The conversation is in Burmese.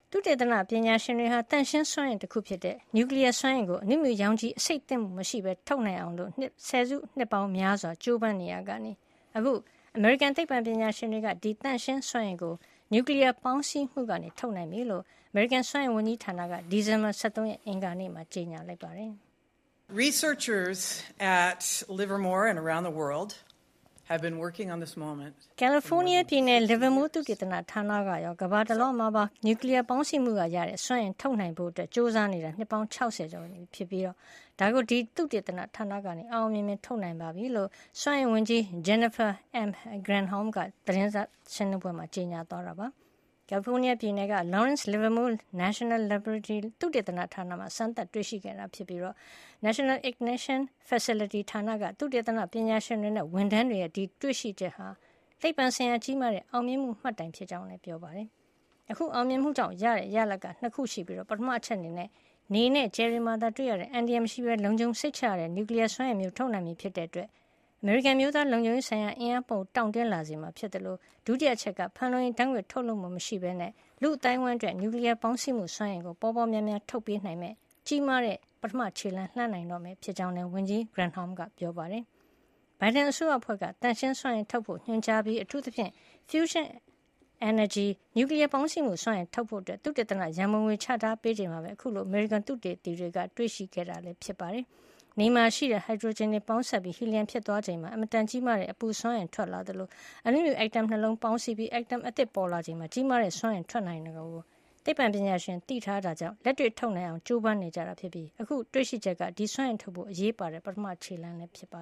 သုတေသနပညာရှင်တွေဟာတန့်ရှင်းစွမ်းအင်တစ်ခုဖြစ်တဲ့နျူကလ িয়ার စွမ်းအင်ကိုအနုမြူရောင်ခြည်အဆိပ်သင့်မှုမရှိဘဲထုတ်နိုင်အောင်လို့ဆယ်စုနှစ်ပေါင်းများစွာကြိုးပမ်းနေရကနေအခုအမေရိကန်သိပ္ပံပညာရှင်တွေကဒီတန့်ရှင်းစွမ်းအင်ကိုနျူကလ িয়ার ပေါင်းစည်းမှုကနေထုတ်နိုင်ပြီလို့အမေရိကန်စွမ်းအင်ဝန်ကြီးဌာနကဒီဇင်ဘာ23ရက်အင်္ဂါနေ့မှာကြေညာလိုက်ပါတယ်။ Researchers at Livermore and around the world have been working on this moment. California ပြည်နယ် Livermore သုတေသနဌာနကရောကမ္ဘာတစ်လွှားမှာပါနျူကလ িয়ার ပေါင်းစည်းမှုကရတဲ့စွမ်းအင်ထုတ်နိုင်ဖို့အတွက်စ조사နေတာနှစ်ပေါင်း60ကျော်နေဖြစ်ပြီးတော့ဒါကိုဒီသုတေသနဌာနကနေအောင်မြင်မြင်ထုတ်နိုင်ပါပြီလို့စွမ်းအင်ဝန်ကြီး Jennifer M. Granholm ကသတင်းစာရှင်းလင်းပွဲမှာကြေညာသွားတာပါ။ California ပြည်နယ်က Lawrence Livermore National Laboratory သုတေသနဌာနမှာစမ်းသပ်တွေ့ရှိခဲ့တာဖြစ်ပြီးတော့ National Ignition Facility ဌာနကသုတေသနပညာရှင်တွေနဲ့ဝန်ထမ်းတွေရဲ့ဒီတွေ့ရှိချက်ဟာသိပ္ပံဆိုင်ရာကြီးမားတဲ့အောင်မြင်မှုမှတ်တိုင်ဖြစ်ကြောင်းလည်းပြောပါတယ်။အခုအောင်မြင်မှုကြောင့်ရတဲ့ရလဒ်ကနှစ်ခုရှိပြီးတော့ပထမအချက်အနေနဲ့နေနဲ့ဂျယ်ရီမာသာတွေ့ရတဲ့အန်ဒီယမ်မရှိဘဲလုံခြုံစိတ်ချရတဲ့နျူကလ িয়ার စွမ်းအင်မျိုးထုတ်နိုင်ပြီဖြစ်တဲ့အတွက်အမေရိကန်မျိုးသားလုံခြုံရေးဆိုင်ရာအင်အားပုံတောင့်တင်းလာစေမှာဖြစ်တယ်လို့ဒုတိယအချက်ကဖန်လုံရင်တန်းခွေထုတ်လုပ်မှုမရှိဘဲနဲ့လူအတိုင်းဝိုင်းအတွက်နျူကလ িয়ার ပေါင်းစည်းမှုစွမ်းအင်ကိုပေါ်ပေါ်များများထုတ်ပေးနိုင်မဲ့ကြီးမားတဲ့ပထမခြေလှမ်းလှမ်းနိုင်တော့မယ်ဖြစ်ကြောင်းလည်းဝန်ကြီး Granholm ကပြောပါတယ်။ ဘိုင်ဒန်အစိုးရအဖွဲ့ကတန့်ရှင်းစွမ်းအင်ထုတ်ဖို့ညွှန်ကြားပြီးအထူးသဖြင့် fusion energy နျူကလ িয়ার ပေါင်းစည်းမှုစွမ်းအင်ထုတ်ဖို့အတွက်သုတေသနရန်ပုံငွေချထားပေးချိန်မှာပဲအခုလိုအမေရိကန်သုတေသီတွေကတွေ့ရှိခဲ့တာလည်းဖြစ်ပါတယ်။နေမှာရှိတဲ့ဟိုက်ဒရိုဂျင်တွေပေါင်းစပ်ပြီးဟီလီယမ်ဖြစ်သွားချိန်မှာအမတန်ကြီးမားတဲ့အပူစွမ်းအင်ထွက်လာသလိုအနုမြူအက်တမ်နှလုံးပေါင်းစည်းပြီးအက်တမ်အသစ်ပေါ်လာချိန်မှာကြီးမားတဲ့စွမ်းအင်ထွက်နိုင်တယ်ကိုသိပ္ပံပညာရှင်သိထားတာကြောင့်လက်တွေ့ထုတ်နိုင်အောင်ကြိုးပမ်းနေကြတာဖြစ်ပြီးအခုတွေ့ရှိချက်ကဒီစွမ်းအင်ထုတ်ဖို့အရေးပါတဲ့ပထမခြေလှမ်းလည်းဖြစ်ပါ